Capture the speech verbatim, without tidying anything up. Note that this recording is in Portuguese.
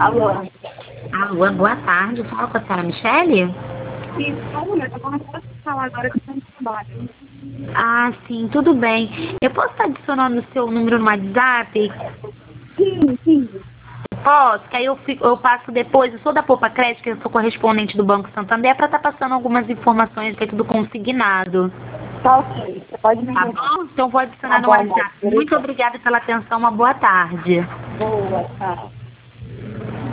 Alô? Alô, boa tarde. Fala com a senhora Michele? Sim, só um momento, eu vou posso falar agora que eu estou no trabalho. Ah, sim, tudo bem. Eu posso estar adicionando o seu número no WhatsApp? Sim, sim. Posso, que aí eu, fico, eu passo depois. Eu sou da Poupa Crédito, eu sou correspondente do Banco Santander, para estar passando algumas informações que é tudo consignado. Tá ok, você pode me Tá enviar. bom? Então vou Tá adicionar no bom, moço. WhatsApp. Muito Obrigada. obrigada pela atenção. Uma boa tarde. Boa, tchau.